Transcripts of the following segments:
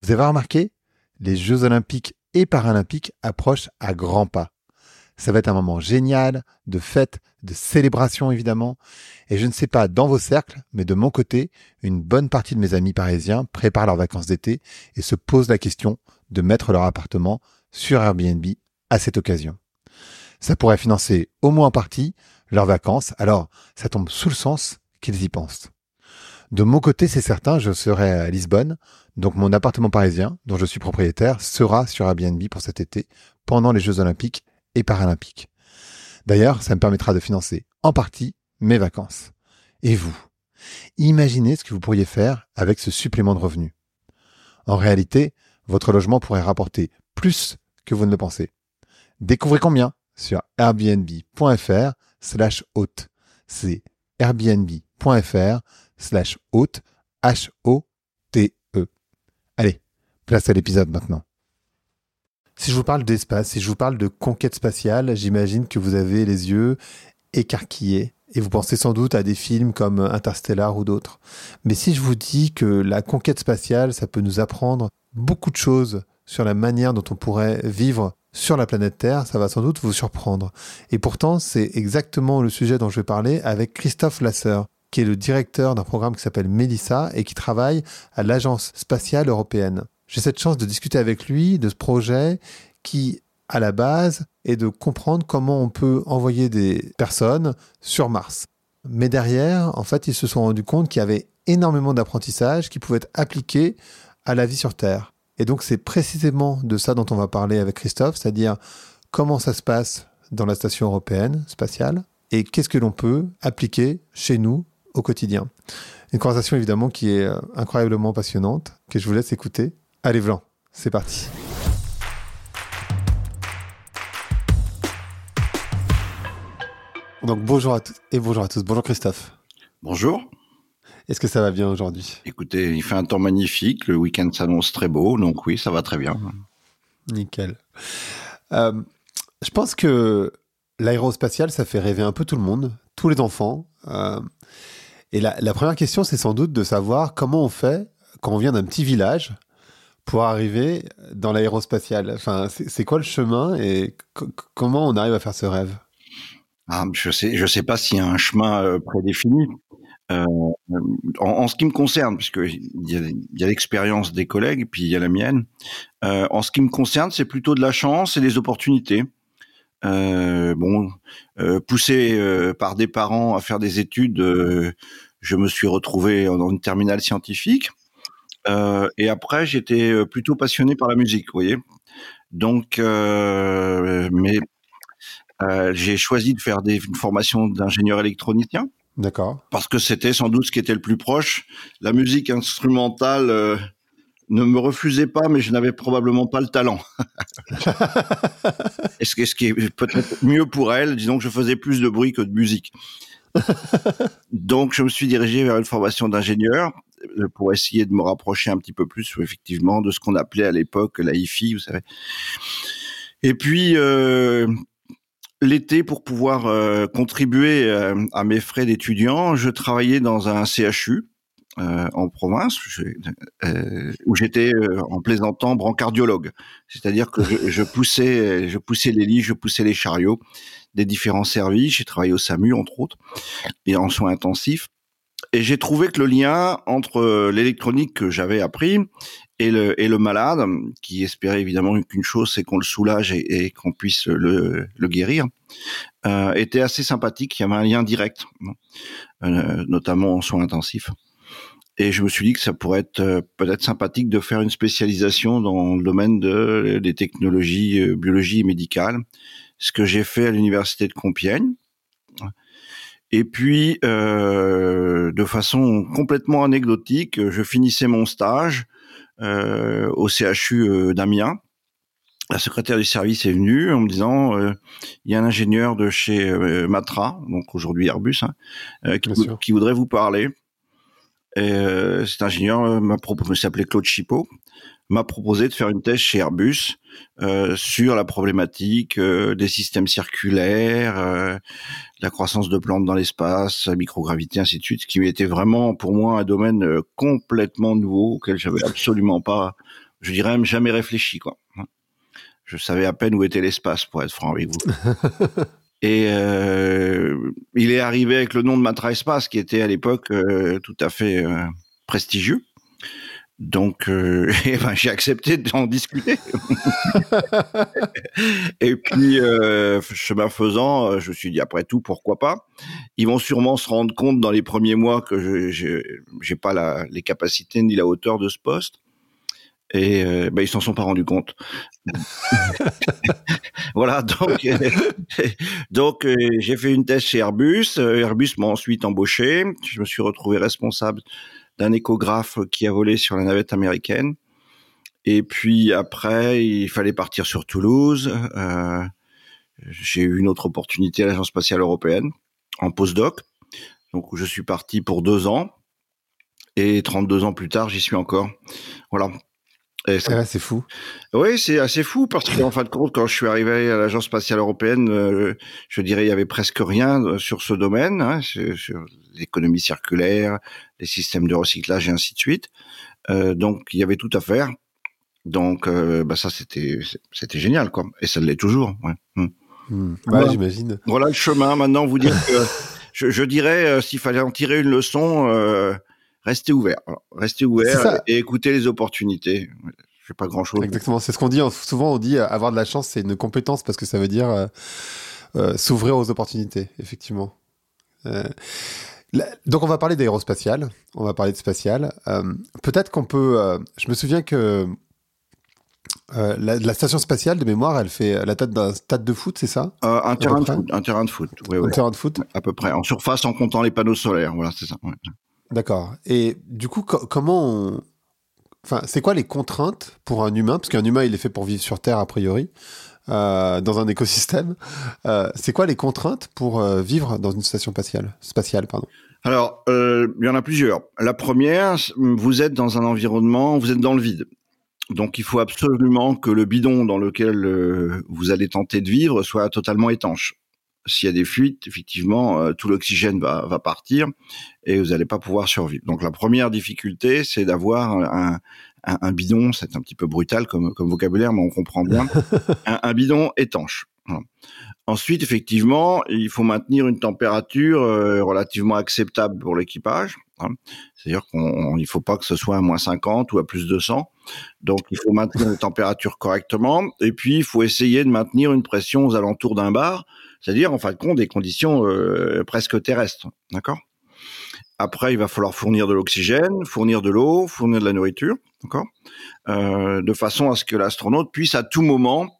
Vous avez remarqué, les Jeux Olympiques et Paralympiques approchent à grands pas. Ça va être un moment génial, de fête, de célébration évidemment. Et je ne sais pas dans vos cercles, mais de mon côté, une bonne partie de mes amis parisiens préparent leurs vacances d'été et se posent la question de mettre leur appartement sur Airbnb à cette occasion. Ça pourrait financer au moins en partie leurs vacances, alors ça tombe sous le sens qu'ils y pensent. De mon côté, c'est certain, je serai à Lisbonne, donc mon appartement parisien, dont je suis propriétaire, sera sur Airbnb pour cet été, pendant les Jeux Olympiques et Paralympiques. D'ailleurs, ça me permettra de financer en partie mes vacances. Et vous, imaginez ce que vous pourriez faire avec ce supplément de revenus. En réalité, votre logement pourrait rapporter plus que vous ne le pensez. Découvrez combien sur airbnb.fr/hôte. C'est airbnb.fr/hôte, H-O-T-E. Allez, place à l'épisode maintenant. Si je vous parle d'espace, si je vous parle de conquête spatiale, j'imagine que vous avez les yeux écarquillés et vous pensez sans doute à des films comme Interstellar ou d'autres. Mais si je vous dis que la conquête spatiale, ça peut nous apprendre beaucoup de choses sur la manière dont on pourrait vivre sur la planète Terre, ça va sans doute vous surprendre. Et pourtant, c'est exactement le sujet dont je vais parler avec Christophe Lasseur, qui est le directeur d'un programme qui s'appelle Melissa et qui travaille à l'Agence spatiale européenne. J'ai cette chance de discuter avec lui de ce projet qui, à la base, est de comprendre comment on peut envoyer des personnes sur Mars. Mais derrière, en fait, ils se sont rendus compte qu'il y avait énormément d'apprentissage qui pouvait être appliqué à la vie sur Terre. Et donc, c'est précisément de ça dont on va parler avec Christophe, c'est-à-dire comment ça se passe dans la station européenne spatiale et qu'est-ce que l'on peut appliquer chez nous au quotidien. Une conversation évidemment qui est incroyablement passionnante, que je vous laisse écouter. Allez, Vlan, c'est parti. Donc bonjour à toutes et bonjour à tous. Bonjour Christophe. Bonjour. Est-ce que ça va bien aujourd'hui ? Écoutez, il fait un temps magnifique, le week-end s'annonce très beau, donc oui, ça va très bien. Nickel. Je pense que l'aérospatiale, ça fait rêver un peu tout le monde, tous les enfants. Et la première question, c'est sans doute de savoir comment on fait quand on vient d'un petit village pour arriver dans l'aérospatiale. Enfin, c'est quoi le chemin et comment on arrive à faire ce rêve ? Je sais pas s'il y a un chemin prédéfini. En ce qui me concerne, puisque il y a l'expérience des collègues, puis il y a la mienne. En ce qui me concerne, c'est plutôt de la chance et des opportunités. Poussé par des parents à faire des études, je me suis retrouvé dans une terminale scientifique. Et après, j'étais plutôt passionné par la musique, vous voyez. Donc, j'ai choisi de faire une formation d'ingénieur électronicien. D'accord. Parce que c'était sans doute ce qui était le plus proche. La musique instrumentale ne me refusait pas, mais je n'avais probablement pas le talent. Et ce qui est peut-être mieux pour elle, disons que je faisais plus de bruit que de musique. Donc, je me suis dirigé vers une formation d'ingénieur pour essayer de me rapprocher un petit peu plus, effectivement, de ce qu'on appelait à l'époque la hi-fi, vous savez. Et puis, l'été, pour pouvoir contribuer à mes frais d'étudiant, je travaillais dans un CHU en province, où j'étais, en plaisantant, brancardiologue. C'est-à-dire que je poussais les lits, je poussais les chariots des différents services. J'ai travaillé au SAMU, entre autres, et en soins intensifs. Et j'ai trouvé que le lien entre l'électronique que j'avais appris et le malade, qui espérait évidemment qu'une chose, c'est qu'on le soulage et qu'on puisse le guérir, était assez sympathique. Il y avait un lien direct, notamment en soins intensifs. Et je me suis dit que ça pourrait être peut-être sympathique de faire une spécialisation dans le domaine des technologies biologie et médicales, ce que j'ai fait à l'université de Compiègne. Et puis, de façon complètement anecdotique, je finissais mon stage au CHU d'Amiens. La secrétaire du service est venue en me disant il y a un ingénieur de chez Matra, donc aujourd'hui Airbus, qui voudrait vous parler. Et cet ingénieur s'appelait Claude Chipot, m'a proposé de faire une thèse chez Airbus sur la problématique des systèmes circulaires, la croissance de plantes dans l'espace, la microgravité, ainsi de suite, ce qui était vraiment pour moi un domaine complètement nouveau auquel j'avais absolument pas je dirais même jamais réfléchi, quoi. Je savais à peine où était l'espace, pour être franc avec vous. Et il est arrivé avec le nom de Matra Espace, qui était à l'époque tout à fait prestigieux. Donc, j'ai accepté d'en discuter. Et puis, chemin faisant, je me suis dit, après tout, pourquoi pas. Ils vont sûrement se rendre compte dans les premiers mois que j'ai pas les capacités ni la hauteur de ce poste. Et ils s'en sont pas rendus compte. Voilà, donc j'ai fait une thèse chez Airbus. Airbus m'a ensuite embauché. Je me suis retrouvé responsable d'un échographe qui a volé sur la navette américaine. Et puis après, il fallait partir sur Toulouse. J'ai eu une autre opportunité à l'Agence spatiale européenne en postdoc. Donc je suis parti pour 2 ans. Et 32 ans plus tard, j'y suis encore. Voilà. C'est fou. Oui, c'est assez fou parce qu'en fin de compte, quand je suis arrivé à l'Agence spatiale européenne, je dirais il y avait presque rien sur ce domaine, hein, sur l'économie circulaire, les systèmes de recyclage et ainsi de suite. Donc il y avait tout à faire. Donc ça c'était génial, quoi. Et ça l'est toujours. Ouais. Voilà. J'imagine. Voilà le chemin. Maintenant, vous dire que je dirais s'il fallait en tirer une leçon. Restez ouvert. Alors, restez ouvert et écoutez les opportunités. Je fais pas grand-chose. Exactement, c'est ce qu'on dit. Souvent, on dit avoir de la chance, c'est une compétence parce que ça veut dire s'ouvrir aux opportunités, effectivement. Donc, on va parler d'aérospatial. On va parler de spatial. Peut-être qu'on peut... je me souviens que la station spatiale, de mémoire, elle fait la taille d'un stade de foot, c'est ça? Un terrain de foot. Oui, un terrain de foot. À peu près. En surface, en comptant les panneaux solaires. Voilà, c'est ça. Ouais. D'accord. Et du coup, comment Enfin, c'est quoi les contraintes pour un humain? Parce qu'un humain, il est fait pour vivre sur Terre, a priori, dans un écosystème. C'est quoi les contraintes pour vivre dans une station spatiale, pardon. Alors, il y en a plusieurs. La première, vous êtes dans un environnement, vous êtes dans le vide. Donc, il faut absolument que le bidon dans lequel vous allez tenter de vivre soit totalement étanche. S'il y a des fuites, effectivement, tout l'oxygène va partir et vous n'allez pas pouvoir survivre. Donc la première difficulté, c'est d'avoir un bidon, c'est un petit peu brutal comme vocabulaire, mais on comprend bien, un bidon étanche. Voilà. Ensuite, effectivement, il faut maintenir une température relativement acceptable pour l'équipage. Hein. C'est-à-dire qu'il ne faut pas que ce soit à -50 ou à plus de 100. Donc, il faut maintenir une température correctement. Et puis, il faut essayer de maintenir une pression aux alentours d'un bar, c'est-à-dire, en fin de compte, des conditions presque terrestres. D'accord ? Après, il va falloir fournir de l'oxygène, fournir de l'eau, fournir de la nourriture, d'accord ? De façon à ce que l'astronaute puisse à tout moment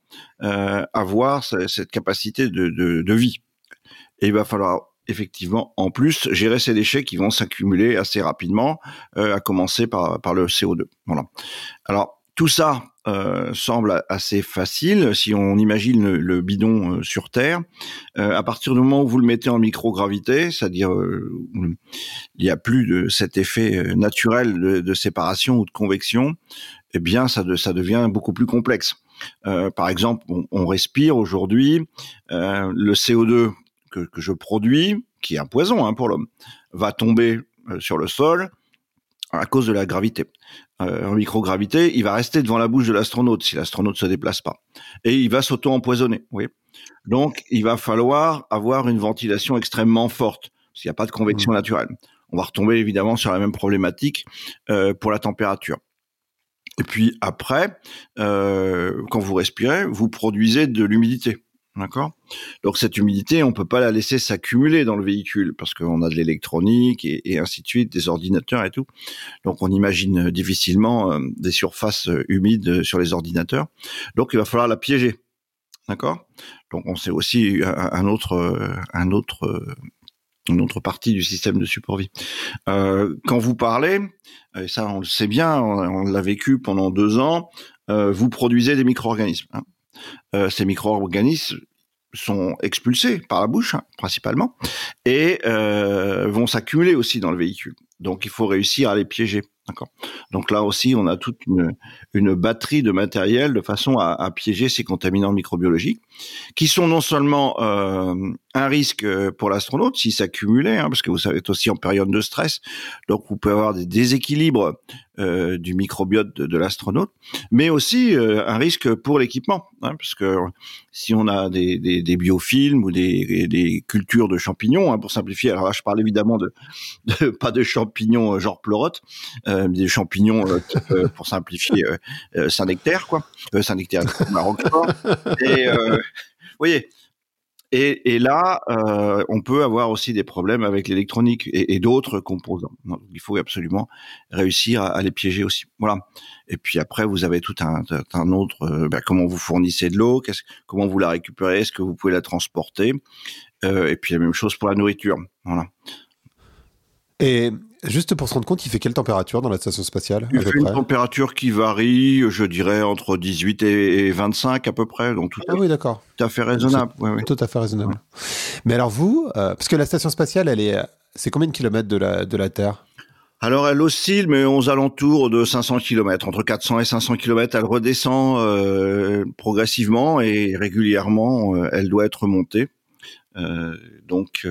avoir cette capacité de vie. Et il va falloir effectivement, en plus, gérer ces déchets qui vont s'accumuler assez rapidement, à commencer par le CO2. Voilà. Alors, tout ça semble assez facile si on imagine le bidon sur Terre. À partir du moment où vous le mettez en microgravité, c'est-à-dire il n'y a plus de cet effet naturel de séparation ou de convection, eh bien ça devient beaucoup plus complexe. Par exemple, on respire aujourd'hui, le CO2 que je produis, qui est un poison pour l'homme, va tomber sur le sol à cause de la gravité. En microgravité, il va rester devant la bouche de l'astronaute si l'astronaute se déplace pas. Et il va s'auto-empoisonner. Oui. Donc, il va falloir avoir une ventilation extrêmement forte, s'il n'y a pas de convection naturelle. On va retomber évidemment sur la même problématique pour la température. Et puis après, quand vous respirez, vous produisez de l'humidité. D'accord ? Donc cette humidité, on peut pas la laisser s'accumuler dans le véhicule parce qu'on a de l'électronique et ainsi de suite, des ordinateurs et tout. Donc on imagine difficilement des surfaces humides sur les ordinateurs. Donc il va falloir la piéger. D'accord ? Donc on sait aussi une autre partie du système de support vie. Quand vous parlez, et ça on le sait bien, on l'a vécu pendant 2 ans, vous produisez des micro-organismes. Ces micro-organismes sont expulsés par la bouche, principalement, et vont s'accumuler aussi dans le véhicule. Donc, il faut réussir à les piéger. D'accord. Donc là aussi, on a toute une batterie de matériel de façon à piéger ces contaminants microbiologiques, qui sont non seulement un risque pour l'astronaute s'il s'accumulait, parce que vous êtes aussi en période de stress, donc vous pouvez avoir des déséquilibres du microbiote de l'astronaute, mais aussi un risque pour l'équipement, parce que si on a des biofilms ou des cultures de champignons, pour simplifier, alors là je parle évidemment pas de champignons genre pleurote, des champignons type, pour simplifier, Saint-Nectaire, quoi, Saint-Nectaire, Roquefort, et vous voyez. Et là, on peut avoir aussi des problèmes avec l'électronique et d'autres composants. Donc, il faut absolument réussir à les piéger aussi. Voilà. Et puis après, vous avez tout un autre. Comment vous fournissez de l'eau, comment vous la récupérez, est-ce que vous pouvez la transporter, et puis la même chose pour la nourriture. Voilà. Et juste pour se rendre compte, il fait quelle température dans la station spatiale Il à peu fait une près? température qui varie, je dirais, entre 18 et 25 à peu près. Donc Ah oui, d'accord. tout à fait raisonnable. C'est tout à fait raisonnable. Ouais. Mais alors vous, parce que la station spatiale, c'est combien de kilomètres de la Terre? Alors, elle oscille, mais aux alentours de 500 km, entre 400 et 500 km. Elle redescend progressivement et régulièrement, elle doit être montée. Donc,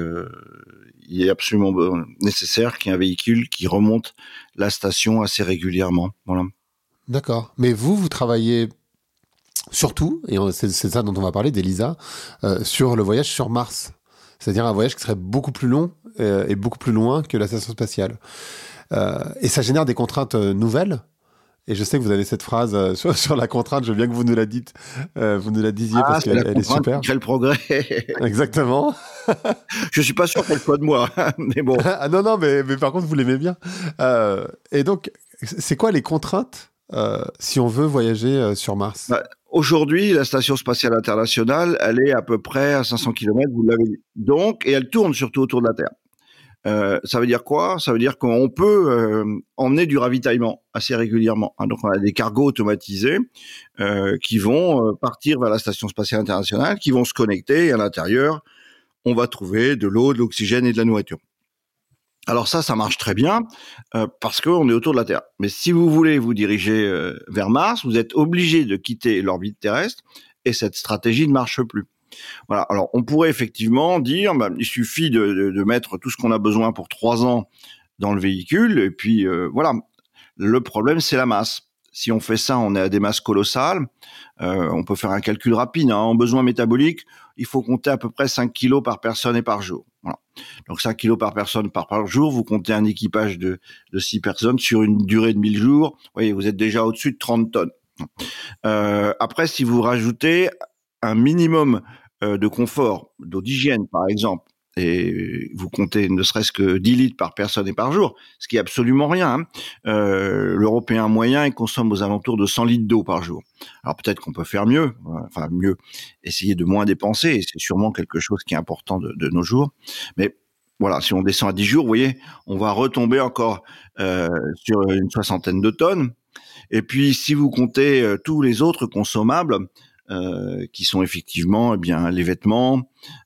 il est absolument nécessaire qu'il y ait un véhicule qui remonte la station assez régulièrement. Voilà. D'accord. Mais vous travaillez surtout, et c'est ça dont on va parler, d'Elisa, sur le voyage sur Mars. C'est-à-dire un voyage qui serait beaucoup plus long et beaucoup plus loin que la station spatiale. Et ça génère des contraintes nouvelles. Et je sais que vous avez cette phrase sur la contrainte, je veux bien que vous nous la dites, vous nous la disiez parce qu'elle est super. Quel progrès. Exactement. Je suis pas sûr qu'elle soit de moi, mais bon. Ah non, mais par contre, vous l'aimez bien. Et donc, c'est quoi les contraintes si on veut voyager sur Mars? Aujourd'hui, la Station spatiale internationale, elle est à peu près à 500 km, vous l'avez dit. Donc, et elle tourne surtout autour de la Terre. Ça veut dire quoi? Ça veut dire qu'on peut emmener du ravitaillement assez régulièrement. Donc, on a des cargos automatisés qui vont partir vers la Station spatiale internationale, qui vont se connecter, et à l'intérieur, on va trouver de l'eau, de l'oxygène et de la nourriture. Alors ça marche très bien parce qu'on est autour de la Terre. Mais si vous voulez vous diriger vers Mars, vous êtes obligé de quitter l'orbite terrestre et cette stratégie ne marche plus. Voilà. Alors on pourrait effectivement dire, il suffit de mettre tout ce qu'on a besoin pour 3 ans dans le véhicule et puis voilà. Le problème c'est la masse. Si on fait ça, on est à des masses colossales. On peut faire un calcul rapide. En besoin métabolique, il faut compter à peu près 5 kilos par personne et par jour. Voilà. Donc 5 kilos par personne par jour, vous comptez un équipage de 6 personnes sur une durée de 1000 jours. Vous voyez, vous êtes déjà au-dessus de 30 tonnes. Après, si vous rajoutez un minimum de confort, d'eau d'hygiène par exemple, et vous comptez ne serait-ce que 10 litres par personne et par jour, ce qui est absolument rien. L'Européen moyen, il consomme aux alentours de 100 litres d'eau par jour. Alors peut-être qu'on peut faire mieux, essayer de moins dépenser, et c'est sûrement quelque chose qui est important de nos jours. Mais voilà, si on descend à 10 jours, vous voyez, on va retomber encore sur une 60aine de tonnes. Et puis, si vous comptez tous les autres consommables, qui sont effectivement les vêtements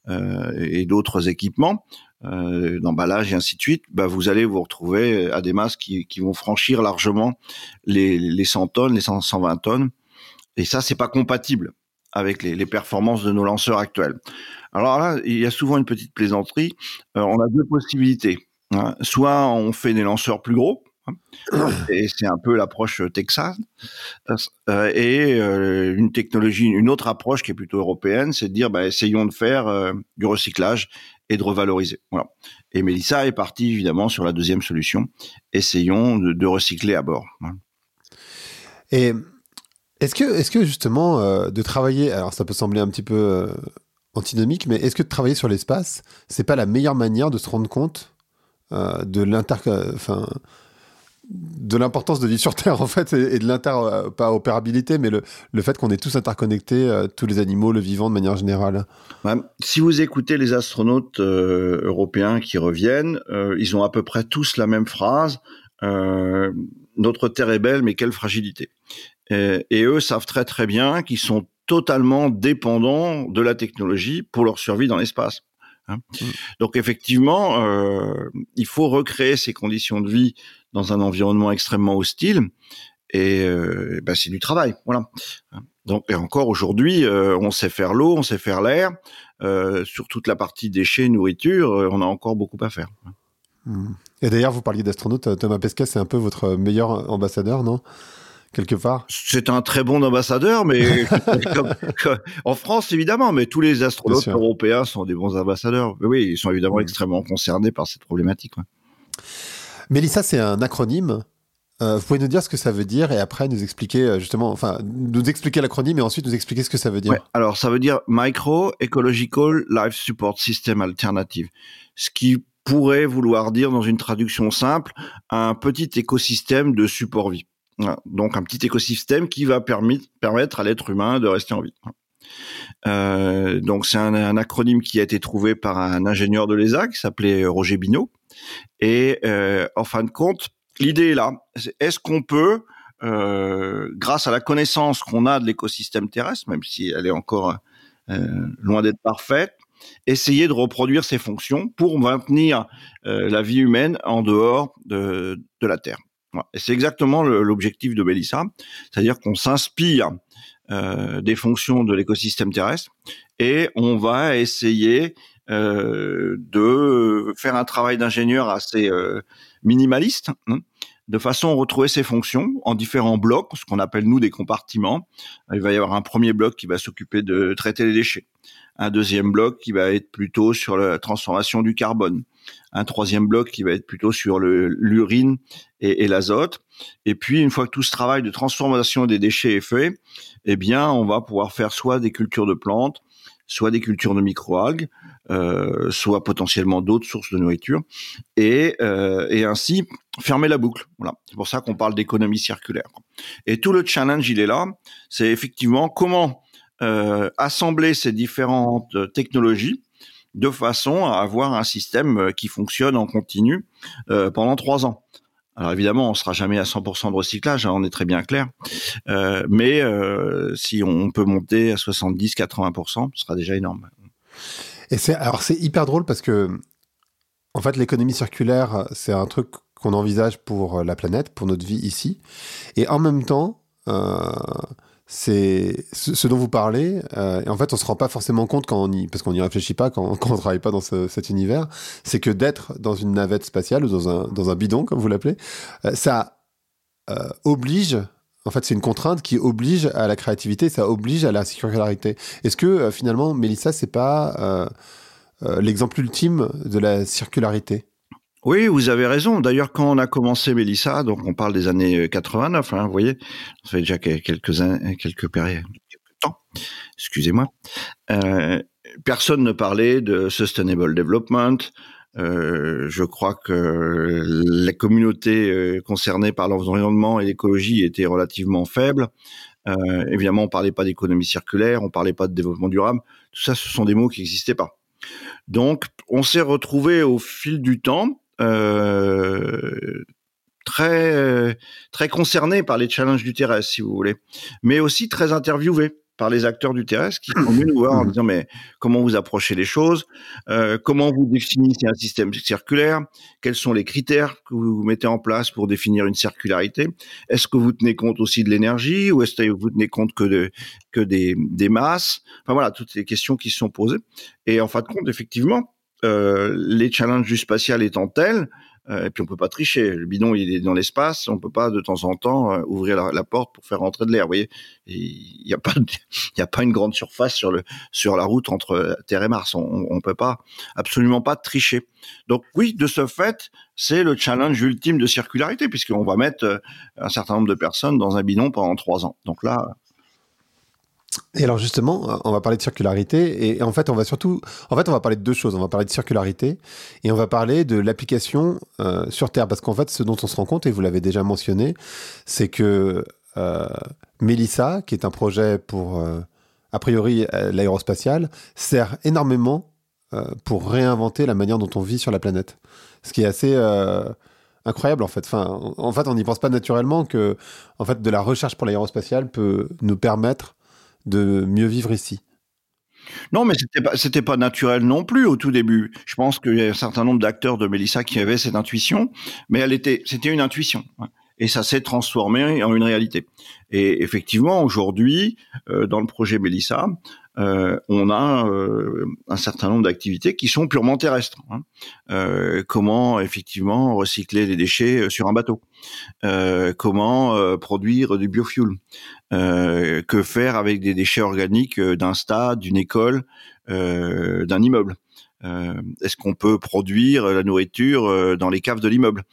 et d'autres équipements, d'emballage et ainsi de suite, vous allez vous retrouver à des masses qui vont franchir largement les 100 tonnes, les 120 tonnes. Et ça, c'est pas compatible avec les performances de nos lanceurs actuels. Alors là, il y a souvent une petite plaisanterie. On a 2 possibilités. Soit on fait des lanceurs plus gros, et c'est un peu l'approche Texas, et une autre approche qui est plutôt européenne, c'est de dire essayons de faire du recyclage et de revaloriser. Voilà. Et Mélissa est partie évidemment sur la deuxième solution. Essayons de recycler à bord. Voilà. Et est-ce que justement de travailler, alors ça peut sembler un petit peu antinomique, mais est-ce que de travailler sur l'espace, c'est pas la meilleure manière de se rendre compte de l'importance de vivre sur Terre en fait et de pas opérabilité, mais le fait qu'on est tous interconnectés, tous les animaux, le vivant de manière générale. Si vous écoutez les astronautes européens qui reviennent, ils ont à peu près tous la même phrase. Notre Terre est belle, mais quelle fragilité. Et eux savent très très bien qu'ils sont totalement dépendants de la technologie pour leur survie dans l'espace. Donc effectivement, il faut recréer ces conditions de vie dans un environnement extrêmement hostile, et c'est du travail, voilà. Donc, et encore aujourd'hui, on sait faire l'eau, on sait faire l'air. Sur toute la partie déchets, nourriture, on a encore beaucoup à faire. Et d'ailleurs, vous parliez d'astronaute. Thomas Pesquet, c'est un peu votre meilleur ambassadeur, non? Quelque part. C'est un très bon ambassadeur, mais en France, évidemment, mais tous les astronautes européens sont des bons ambassadeurs. Oui, ils sont évidemment extrêmement concernés par cette problématique. Ouais. Mélissa, c'est un acronyme. Vous pouvez nous dire ce que ça veut dire et après nous expliquer nous expliquer l'acronyme et ensuite nous expliquer ce que ça veut dire. Ouais, alors ça veut dire Micro Ecological Life Support System Alternative, ce qui pourrait vouloir dire dans une traduction simple un petit écosystème de support vie. Voilà. Donc un petit écosystème qui va permettre à l'être humain de rester en vie. Donc c'est un acronyme qui a été trouvé par un ingénieur de l'ESA qui s'appelait Roger Binot. Et en fin de compte, l'idée est là. Est-ce qu'on peut, grâce à la connaissance qu'on a de l'écosystème terrestre, même si elle est encore loin d'être parfaite, essayer de reproduire ses fonctions pour maintenir la vie humaine en dehors de la Terre. Voilà. Et c'est exactement l'objectif de Mélissa, c'est-à-dire qu'on s'inspire des fonctions de l'écosystème terrestre et on va essayer de faire un travail d'ingénieur assez minimaliste, de façon à retrouver ces fonctions en différents blocs, ce qu'on appelle nous des compartiments. Il va y avoir un premier bloc qui va s'occuper de traiter les déchets, un deuxième bloc qui va être plutôt sur la transformation du carbone, un troisième bloc qui va être plutôt sur l'urine et l'azote. Et puis, une fois que tout ce travail de transformation des déchets est fait, eh bien, on va pouvoir faire soit des cultures de plantes, soit des cultures de microalgues, soit potentiellement d'autres sources de nourriture, et ainsi fermer la boucle. Voilà. C'est pour ça qu'on parle d'économie circulaire. Et tout le challenge, il est là. C'est effectivement comment assembler ces différentes technologies de façon à avoir un système qui fonctionne en continu pendant 3 ans. Alors évidemment, on sera jamais à 100% de recyclage, hein, on est très bien clair. Mais si on peut monter à 70-80%, ce sera déjà énorme. Et c'est hyper drôle parce que en fait, l'économie circulaire, c'est un truc qu'on envisage pour la planète, pour notre vie ici. Et en même temps, c'est ce dont vous parlez. Et en fait, on se rend pas forcément compte parce qu'on n'y réfléchit pas quand on travaille pas dans cet univers. C'est que d'être dans une navette spatiale ou dans un bidon, comme vous l'appelez, ça oblige. En fait, c'est une contrainte qui oblige à la créativité, ça oblige à la circularité. Est-ce que finalement, Mélissa, c'est pas l'exemple ultime de la circularité? Oui, vous avez raison. D'ailleurs, quand on a commencé Mélissa, donc on parle des années 89, vous voyez, ça fait déjà quelques temps, excusez-moi, personne ne parlait de Sustainable Development. Je crois que la communauté concernée par l'environnement et l'écologie était relativement faible. Évidemment, on parlait pas d'économie circulaire, on parlait pas de développement durable. Tout ça, ce sont des mots qui n'existaient pas. Donc, on s'est retrouvé au fil du temps très concerné par les challenges du terrestre, si vous voulez, mais aussi très interviewé par les acteurs du terrestre qui sont venus nous voir en disant mais comment vous approchez les choses, comment vous définissez un système circulaire, quels sont les critères que vous mettez en place pour définir une circularité, est-ce que vous tenez compte aussi de l'énergie ou est-ce que vous tenez compte que des masses, enfin voilà, toutes les questions qui se sont posées. Et en fin de compte, effectivement, les challenges du spatial étant tels, et puis on peut pas tricher. Le bidon, il est dans l'espace, on peut pas de temps en temps ouvrir la porte pour faire rentrer de l'air. Vous voyez, il y a pas une grande surface sur la route entre Terre et Mars. On peut pas, absolument pas tricher. Donc oui, de ce fait, c'est le challenge ultime de circularité puisqu'on va mettre un certain nombre de personnes dans un bidon pendant 3 ans. Donc là. Et alors justement, on va parler de circularité et en fait, on va parler de 2 choses. On va parler de circularité et on va parler de l'application sur Terre. Parce qu'en fait, ce dont on se rend compte, et vous l'avez déjà mentionné, c'est que Mélissa, qui est un projet pour, a priori, l'aérospatiale, sert énormément pour réinventer la manière dont on vit sur la planète. Ce qui est assez incroyable en fait. En fait, on n'y pense pas naturellement que en fait, de la recherche pour l'aérospatiale peut nous permettre de mieux vivre ici. Non, mais c'était pas naturel non plus au tout début. Je pense qu'il y a un certain nombre d'acteurs de Mélissa qui avaient cette intuition, mais c'était une intuition. Et ça s'est transformé en une réalité. Et effectivement, aujourd'hui, dans le projet Mélissa, on a un certain nombre d'activités qui sont purement terrestres. Comment effectivement recycler les déchets sur un bateau, comment produire du biofuel, que faire avec des déchets organiques d'un stade, d'une école, d'un immeuble. Est-ce qu'on peut produire la nourriture dans les caves de l'immeuble?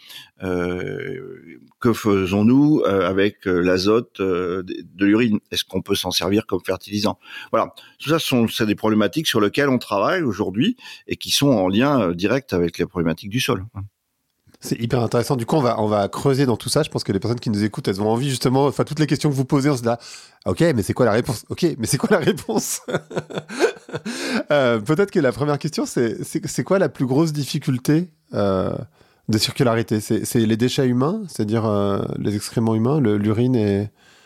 Que faisons-nous avec l'azote de l'urine? Est-ce qu'on peut s'en servir comme fertilisant? Voilà, tout ça c'est des problématiques sur lesquelles on travaille aujourd'hui et qui sont en lien direct avec les problématiques du sol. C'est hyper intéressant. Du coup, on va creuser dans tout ça. Je pense que les personnes qui nous écoutent, elles ont envie justement, enfin, toutes les questions que vous posez, on se dit là, ok, mais c'est quoi la réponse? Ok, mais c'est quoi la réponse? Peut-être que la première question, c'est quoi la plus grosse difficulté de circularité? C'est les déchets humains, c'est-à-dire les excréments humains, l'urine et...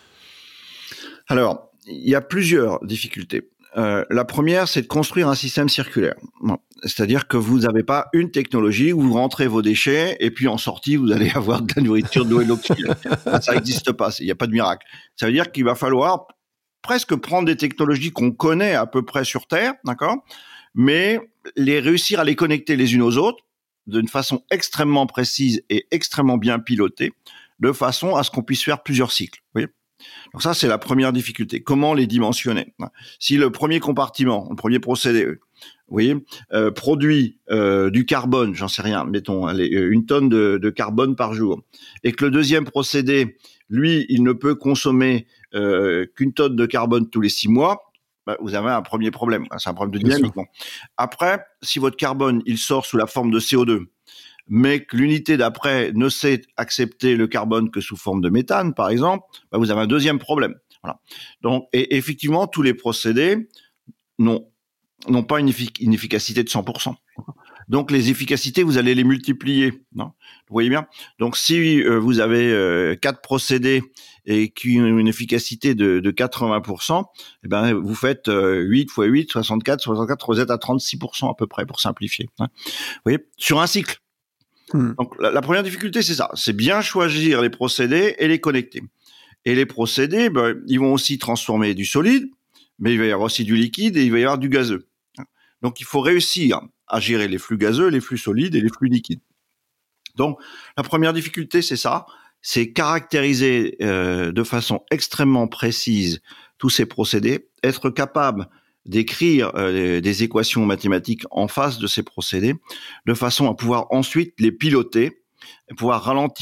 Alors, il y a plusieurs difficultés. La première, c'est de construire un système circulaire. C'est-à-dire que vous n'avez pas une technologie où vous rentrez vos déchets et puis en sortie, vous allez avoir de la nourriture, de l'eau et de l'oxygène. Ça n'existe pas, il n'y a pas de miracle. Ça veut dire qu'il va falloir presque prendre des technologies qu'on connaît à peu près sur Terre, d'accord, mais réussir à les connecter les unes aux autres d'une façon extrêmement précise et extrêmement bien pilotée, de façon à ce qu'on puisse faire plusieurs cycles. Vous voyez ? Donc ça, c'est la première difficulté. Comment les dimensionner? Si le premier compartiment, le premier procédé, vous voyez, produit du carbone, j'en sais rien, mettons, une tonne de carbone par jour, et que le deuxième procédé, lui, il ne peut consommer qu'une tonne de carbone tous les 6 mois, vous avez un premier problème. C'est un problème de dynamique. Après, si votre carbone, il sort sous la forme de CO2, mais que l'unité d'après ne sait accepter le carbone que sous forme de méthane, par exemple, vous avez un deuxième problème. Voilà. Donc, et effectivement, tous les procédés n'ont pas une efficacité de 100%. Donc, les efficacités, vous allez les multiplier. Non, vous voyez bien? Donc, si vous avez 4 procédés et qui ont une efficacité de 80%, eh ben, vous faites 8 x 8, 64, vous êtes à 36% à peu près, pour simplifier. Vous voyez? Sur un cycle. Donc, la première difficulté, c'est ça. C'est bien choisir les procédés et les connecter. Et les procédés, ils vont aussi transformer du solide, mais il va y avoir aussi du liquide et il va y avoir du gazeux. Donc, il faut réussir à gérer les flux gazeux, les flux solides et les flux liquides. Donc, la première difficulté, c'est ça. C'est caractériser de façon extrêmement précise tous ces procédés, être capable d'écrire des équations mathématiques en face de ces procédés, de façon à pouvoir ensuite les piloter, pouvoir ralentir